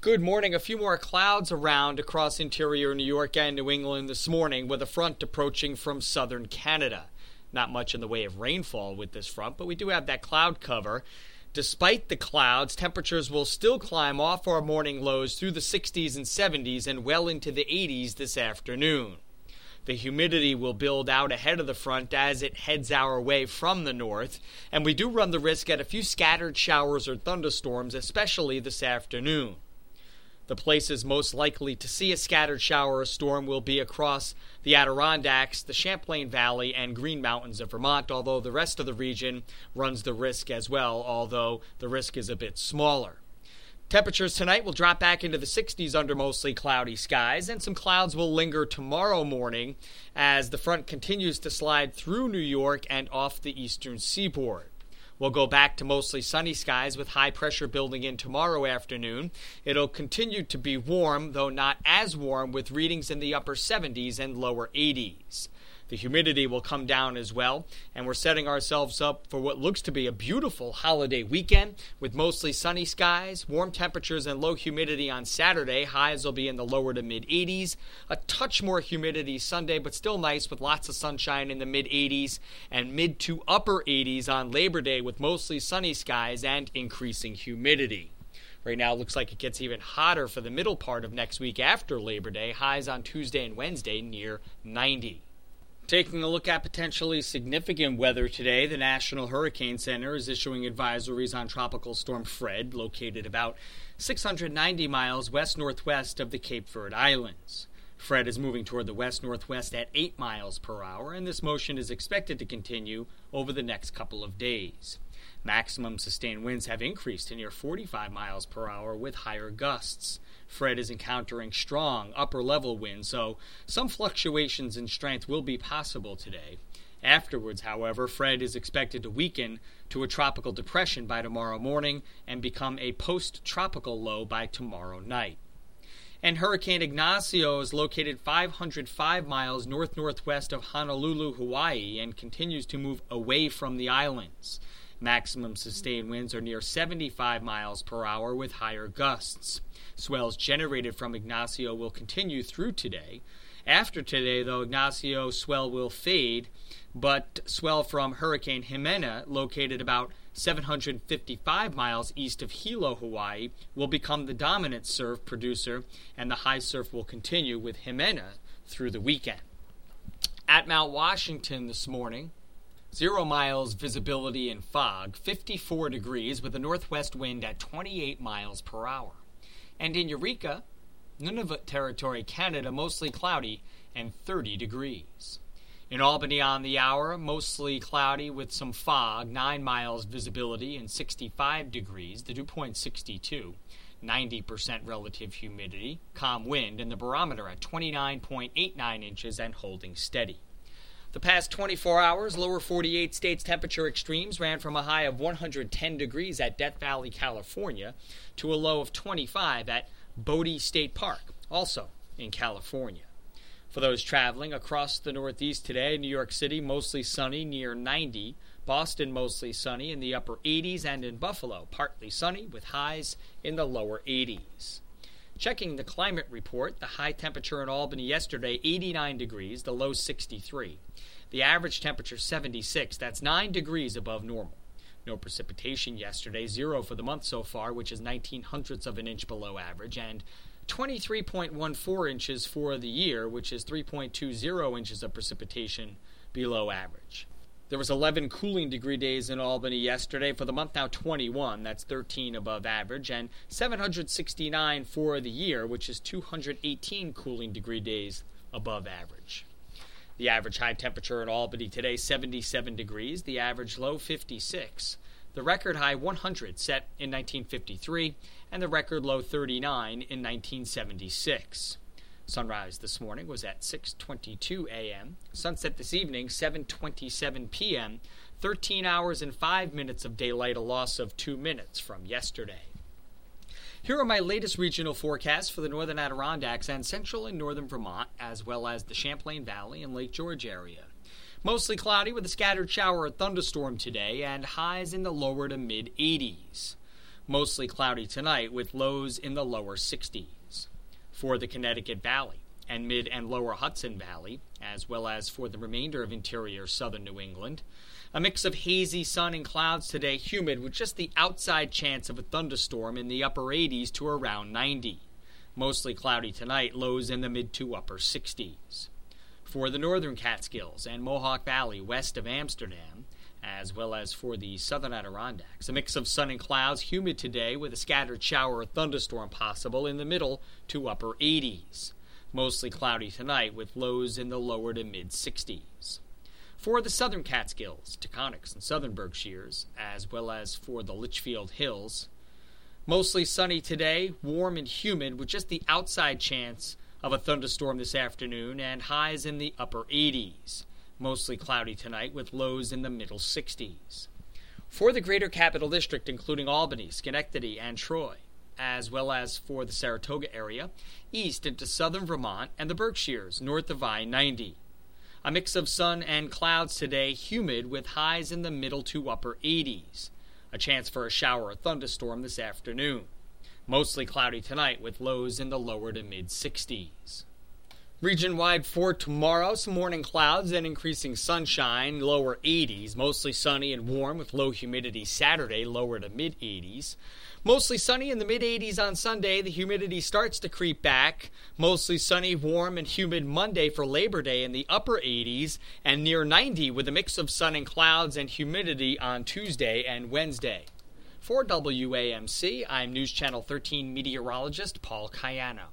Good morning. A few more clouds around across interior New York and New England this morning with a front approaching from southern Canada. Not much in the way of rainfall with this front, but we do have that cloud cover. Despite the clouds, temperatures will still climb off our morning lows through the 60s and 70s and well into the 80s this afternoon. The humidity will build out ahead of the front as it heads our way from the north, and we do run the risk at a few scattered showers or thunderstorms, especially this afternoon. The places most likely to see a scattered shower or storm will be across the Adirondacks, the Champlain Valley, and Green Mountains of Vermont, although the rest of the region runs the risk as well, although the risk is a bit smaller. Temperatures tonight will drop back into the 60s under mostly cloudy skies, and some clouds will linger tomorrow morning as the front continues to slide through New York and off the eastern seaboard. We'll go back to mostly sunny skies with high pressure building in tomorrow afternoon. It'll continue to be warm, though not as warm, with readings in the upper 70s and lower 80s. The humidity will come down as well, and we're setting ourselves up for what looks to be a beautiful holiday weekend with mostly sunny skies, warm temperatures, and low humidity on Saturday. Highs will be in the lower to mid-80s. A touch more humidity Sunday, but still nice with lots of sunshine in the mid-80s and mid to upper 80s on Labor Day with mostly sunny skies and increasing humidity. Right now, it looks like it gets even hotter for the middle part of next week after Labor Day. Highs on Tuesday and Wednesday near 90. Taking a look at potentially significant weather today, the National Hurricane Center is issuing advisories on Tropical Storm Fred, located about 690 miles west-northwest of the Cape Verde Islands. Fred is moving toward the west-northwest at 8 miles per hour, and this motion is expected to continue over the next couple of days. Maximum sustained winds have increased to near 45 miles per hour with higher gusts. Fred is encountering strong upper-level winds, so some fluctuations in strength will be possible today. Afterwards, however, Fred is expected to weaken to a tropical depression by tomorrow morning and become a post-tropical low by tomorrow night. And Hurricane Ignacio is located 505 miles north-northwest of Honolulu, Hawaii, and continues to move away from the islands. Maximum sustained winds are near 75 miles per hour with higher gusts. Swells generated from Ignacio will continue through today. After today, though, Ignacio swell will fade, but swell from Hurricane Jimena, located about 755 miles east of Hilo, Hawaii, will become the dominant surf producer, and the high surf will continue with Jimena through the weekend. At Mount Washington this morning, 0 miles visibility and fog, 54 degrees with a northwest wind at 28 miles per hour. And in Eureka, Nunavut Territory, Canada, mostly cloudy and 30 degrees. In Albany on the hour, mostly cloudy with some fog, 9 miles visibility and 65 degrees, the dew point 62, 90% relative humidity, calm wind, and the barometer at 29.89 inches and holding steady. The past 24 hours, lower 48 states temperature extremes ran from a high of 110 degrees at Death Valley, California, to a low of 25 at Bodie State Park, also in California. For those traveling across the Northeast today, New York City mostly sunny near 90, Boston mostly sunny in the upper 80s, and in Buffalo partly sunny with highs in the lower 80s. Checking the climate report, the high temperature in Albany yesterday, 89 degrees, the low 63. The average temperature 76, that's 9 degrees above normal. No precipitation yesterday, 0 for the month so far, which is 19/100ths of an inch below average, and 23.14 inches for the year, which is 3.20 inches of precipitation below average. There was 11 cooling degree days in Albany yesterday. For the month now 21, that's 13 above average, and 769 for the year, which is 218 cooling degree days above average. The average high temperature in Albany today, 77 degrees, the average low 56. The record high 100 set in 1953, and the record low 39 in 1976. Sunrise this morning was at 6:22 a.m. Sunset this evening, 7:27 p.m. 13 hours and 5 minutes of daylight, a loss of 2 minutes from yesterday. Here are my latest regional forecasts for the northern Adirondacks and central and northern Vermont, as well as the Champlain Valley and Lake George area. Mostly cloudy with a scattered shower or thunderstorm today, and highs in the lower to mid-80s. Mostly cloudy tonight with lows in the lower 60s. For the Connecticut Valley and mid and lower Hudson Valley, as well as for the remainder of interior southern New England, a mix of hazy sun and clouds today, humid with just the outside chance of a thunderstorm in the upper 80s to around 90. Mostly cloudy tonight, lows in the mid to upper 60s. For the northern Catskills and Mohawk Valley west of Amsterdam, as well as for the southern Adirondacks, a mix of sun and clouds, humid today with a scattered shower or thunderstorm possible in the middle to upper 80s. Mostly cloudy tonight with lows in the lower to mid 60s. For the southern Catskills, Taconics, and southern Berkshires, as well as for the Litchfield Hills, mostly sunny today, warm and humid with just the outside chance of a thunderstorm this afternoon and highs in the upper 80s. Mostly cloudy tonight with lows in the middle 60s. For the greater Capital District, including Albany, Schenectady, and Troy, as well as for the Saratoga area, east into southern Vermont and the Berkshires, north of I-90. A mix of sun and clouds today, humid with highs in the middle to upper 80s. A chance for a shower or thunderstorm this afternoon. Mostly cloudy tonight with lows in the lower to mid 60s. Region-wide for tomorrow, some morning clouds and increasing sunshine, lower 80s. Mostly sunny and warm with low humidity Saturday, lower to mid 80s. Mostly sunny in the mid-80s on Sunday. The humidity starts to creep back. Mostly sunny, warm, and humid Monday for Labor Day in the upper 80s and near 90 with a mix of sun and clouds and humidity on Tuesday and Wednesday. For WAMC, I'm News Channel 13 meteorologist Paul Cayano.